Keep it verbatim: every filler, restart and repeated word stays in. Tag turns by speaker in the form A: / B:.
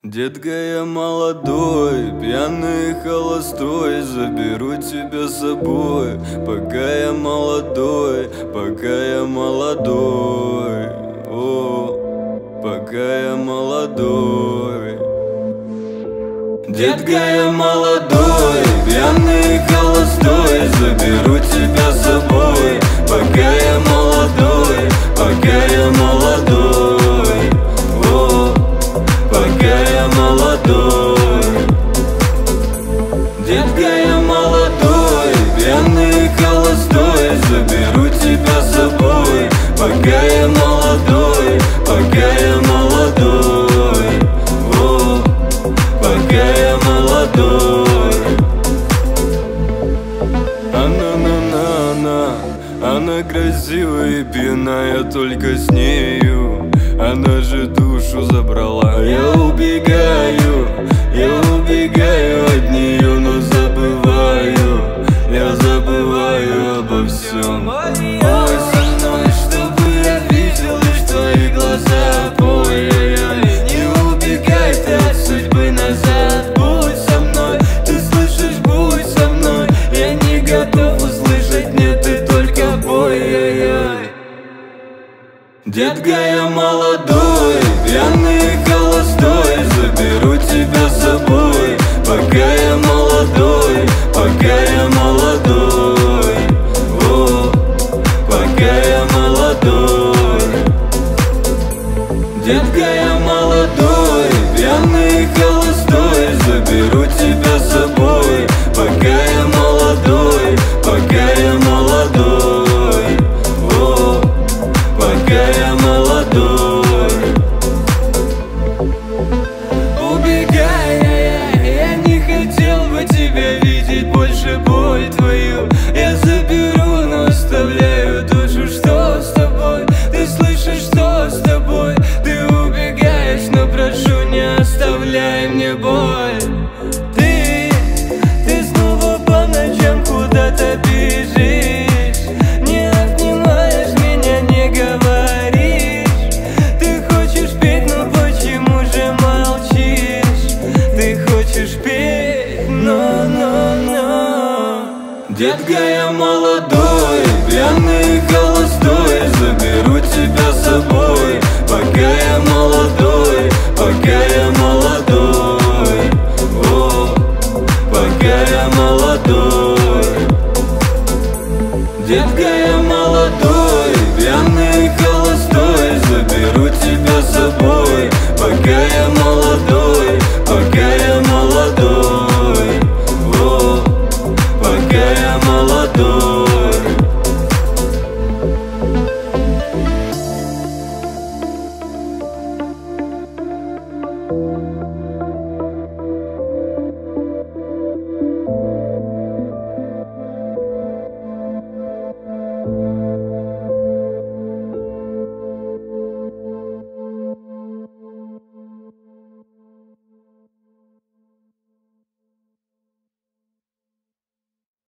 A: Детка, я молодой, пьяный и холостой, заберу тебя с собой, пока я молодой, пока я молодой, о, пока я молодой. Детка, я молодой, пьяный и холостой, заберу тебя с собой, пока я молодой, пока я молодой, о, пока я молодой. Детка, я молодой, пьяный и холостой, заберу тебя с собой, пока я молодой, пока я молодой, о, пока я молодой. Она, на, на, на, она красивая и пьяная только с нею. Она же душу забрала. Я убегаю, я убегаю от нее, но забываю, я забываю обо всем. Ой, со мной, чтобы я видел лишь твои глаза. Ой-ой-ой, не убегай ты от судьбы назад. Будь со мной, ты слышишь, будь со мной. Я не готов услышать, нет, ты только ой-ой-ой. Детка, я молодой, пьяный и холостой, заберу тебя с собой, пока я молодой, пока я молодой, о, пока я молодой. Детка, я молодой, пьяный и холостой, заберу тебя с собой, пока я молодой, пока я молодой, о, пока я молодой. Убегай, я, я не хотел бы тебя видеть больше, боль твою я заберу, но оставляю душу. Что с тобой? Ты слышишь, что с тобой? Ты убегаешь, но прошу, не оставляй мне боль. Ты, ты снова по ночам куда-то бежишь, не обнимаешь меня, не говоришь. Ты хочешь петь, но почему же молчишь? Ты хочешь петь, но, но, но. Детка, я молодой,